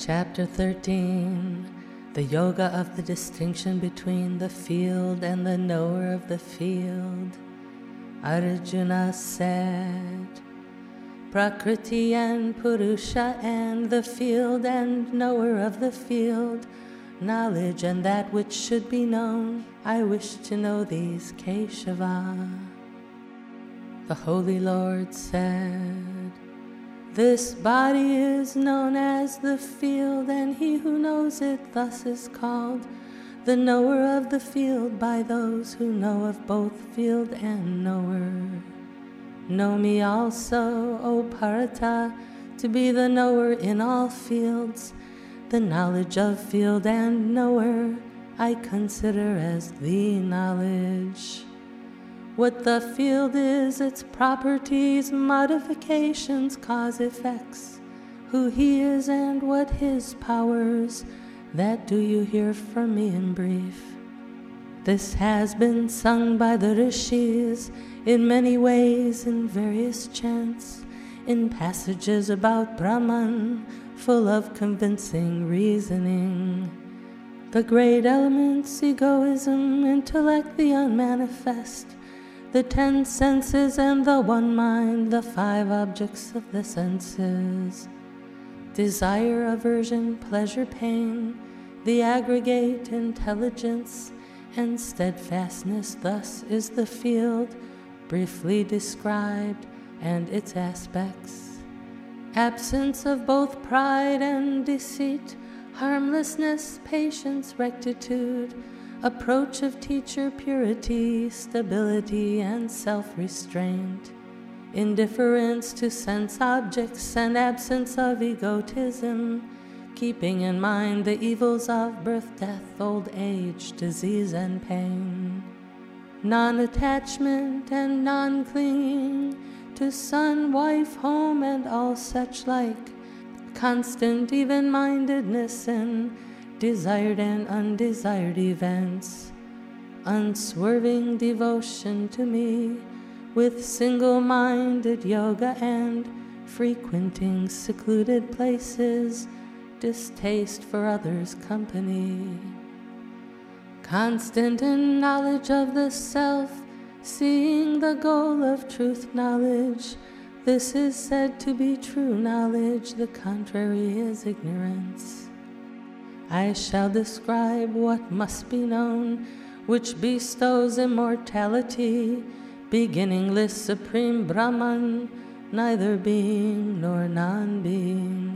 Chapter 13, the Yoga of the distinction between the field and the knower of the field. Arjuna said, Prakriti and Purusha and the field and knower of the field, knowledge and that which should be known, I wish to know these, Keshava. The Holy Lord said, This body is known as the field, and he who knows it thus is called the knower of the field by those who know of both field and knower. Know me also, O Parata, to be the knower in all fields. The knowledge of field and knower I consider as the knowledge. What the field is, its properties, modifications, cause, effects, who he is and what his powers, that do you hear from me in brief. This has been sung by the rishis in many ways, in various chants, in passages about Brahman, full of convincing reasoning. The great elements, egoism, intellect, the unmanifest, the 10 senses and the one mind, the 5 objects of the senses, desire, aversion, pleasure, pain, the aggregate intelligence, and steadfastness. Thus is the field briefly described and its aspects. Absence of both pride and deceit, harmlessness, patience, rectitude, approach of teacher, purity, stability, and self-restraint, indifference to sense objects, and absence of egotism, keeping in mind the evils of birth, death, old age, disease, and pain, non-attachment and non-clinging to son, wife, home, and all such like, constant even-mindedness in desired and undesired events, unswerving devotion to me, with single-minded yoga and frequenting secluded places, distaste for others' company, constant in knowledge of the self, seeing the goal of truth knowledge. This is said to be true knowledge, the contrary is ignorance. I shall describe what must be known, which bestows immortality, beginningless supreme Brahman, neither being nor non-being.